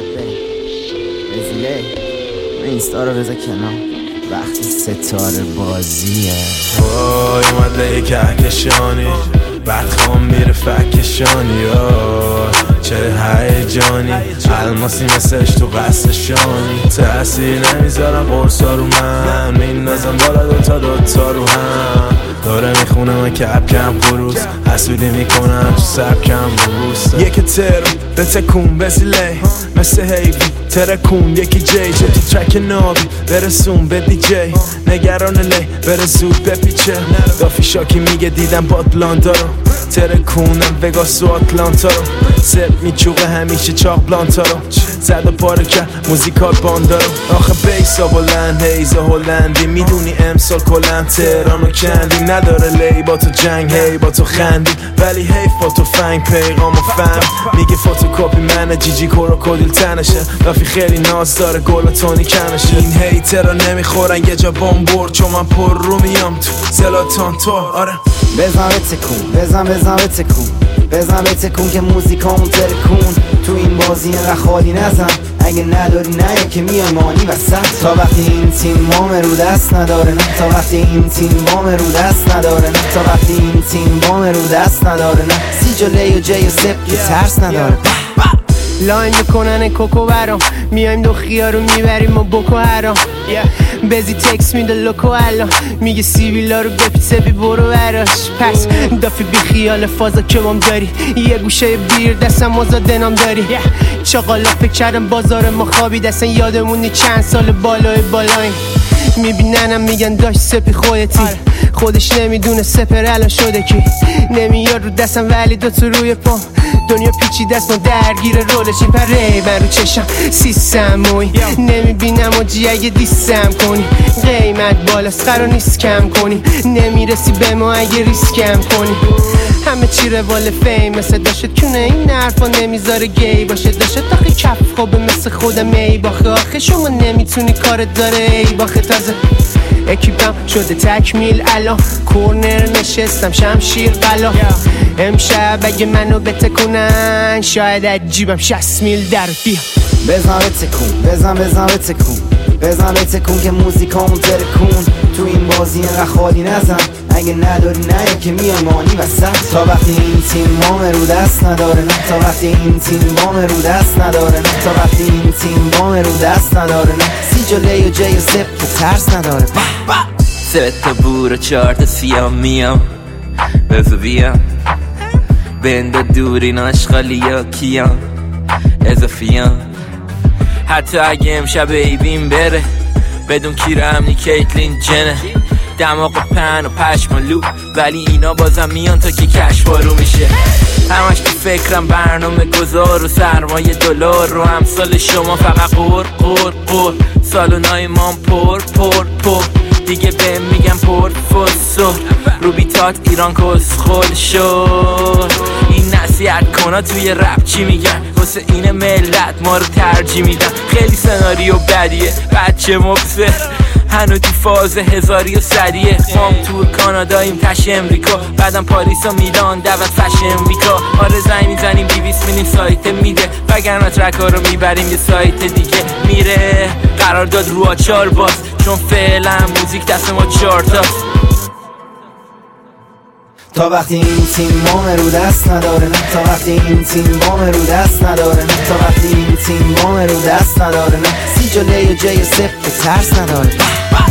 باید بریم رزیله اینستا رو بذار کنار وقتی ستاره بازیه. وای اومده کهکشانی بعد خوام میره فکشانی چه هیجانی الماسی مثلش تو قصدشانی تأثیر نمیذارم قرصا رو من میندازم بالا دوتا رو هم داره میخونه من کم خروس حسودی میکنم تو سبکم ببوسه یکی تر بتکون بزیله مثل هیوی ترکون یکی جی تو ترک نابی برسون به دی جی نگران لی بره زود بپیچه دافی شاکی میگه دیدم باتلانتا رو ترکونم وگاس و آتلانتا رو سب میچوقه همیشه چاق بلانتا رو زد و پاره کرد موزیکال باندا رو آخه بیسا بلند هیزا هلندی میدونی امسال کلن تهران و کندی نداره لی با تو جنگ هی با تو خندی ولی هی فوتو فنگ پیغام و فهم میگه فوتوکاپی منه جیجی کروکودیل تنشه رافی خیلی ناز داره گل و تونی کنشه این هیترا نمیخورن یه جا بامبور چون من پر رو میام تو زلاتان تو آره بزن بتکون بزن بتکون که موزیکامون ترکون تو این بازی اینقدر خالی نزن اگه نداری نه که میای مانی وسط تا وقتی این تیم بام رو دست نداره نه تا وقتی این تیم بام رو دست نداره نه تا وقتی این تیم بام رو دست نداره نه سی جلی و جی و سب که ترس نداره لاین میکنن کوکو برام میایم دو خیار رو میبریم و بکو هرام بزی تکس میده لوکو الان میگه سیبیلا رو بپیسه بی برو براش پس دافی بی خیال فازا که بام داری یه گوشه بیر دستم آزاده نام داری چاقالا فکر کردم بازار ما خوابی دستن یادمونی چند سال بالاییم میبیننم میگن داشت سپی خودتی خودش نمیدونه سپر الان شده کی نمیاد رو دستم ولی دوتو روی پام دنیا پیچی دست ما درگیر رولشی پره من رو چشم سیستموی نمیبینم و جی اگه دیستم کنی قیمت بالاست قرار نیست کم کنی نمیرسی به ما اگه ریسکم کنی همه چی روال فیم مثل داشت کونه این حرفا نمیذاره گی باشه داشت آخه کف خوبه مثل خودم ای باخه آخه شما نمیتونی کارت داره ای باخه تازه اکیپم شده تکمیل الان کورنر نشستم شمشیر قلا امشب اگه منو بتکونن شاید از جیبم 60 میل در بیا بزن بتکون که موزیکامون ترکون تو این بازی اینقدر خالی نزن اگه نداری نه که میای مانی وسط تا وقتی این تیم بام رو دست نداره نه تا وقتی این تیم بام رو دست نداره نه تا وقتی این تیم بام رو دست نداره نه سی جلی و جی و سب که ترس نداره 3 تا بور و 4 تا سیام میام بزو بیام بنده دورین آشغالی یا کیام اضافیام حتی اگه امشب ایبین بره بدون کیر امنی کیتلین جنه دماغ و پن و پشم و لو ولی اینا بازم میان تا که کش بارو میشه همش تو فکرم برنامه گذار و سرمایه دلار رو امثال شما فقط قور سالونای ما پر دیگه بهم میگم پورتفولیو رو بیتات ایران کسخل شد این نصیحت کنا توی رپ چی میگن واسه این ملت ما رو ترجیح میدن خیلی سناریو بدیه بچه مبصر هنو تو فاز 1100 مام تو کاناداییم تش امریکا بعدم پاریس و میلان دعوت فش امریکا آره زنگ میزنیم 200 میدیم سایت میده وگرنه ترک ها رو میبریم یه سایت دیگه میره قرار داد رو آچار باز چون فعلا موزیک دست ما 4 تاست تا وقتی این تیم بام رو دست نداره نه تا وقتی این تیم بام رو دست نداره نه تا وقتی این تیم بام رو دست نداره نه سی جلی و جی و سب که ترس نداره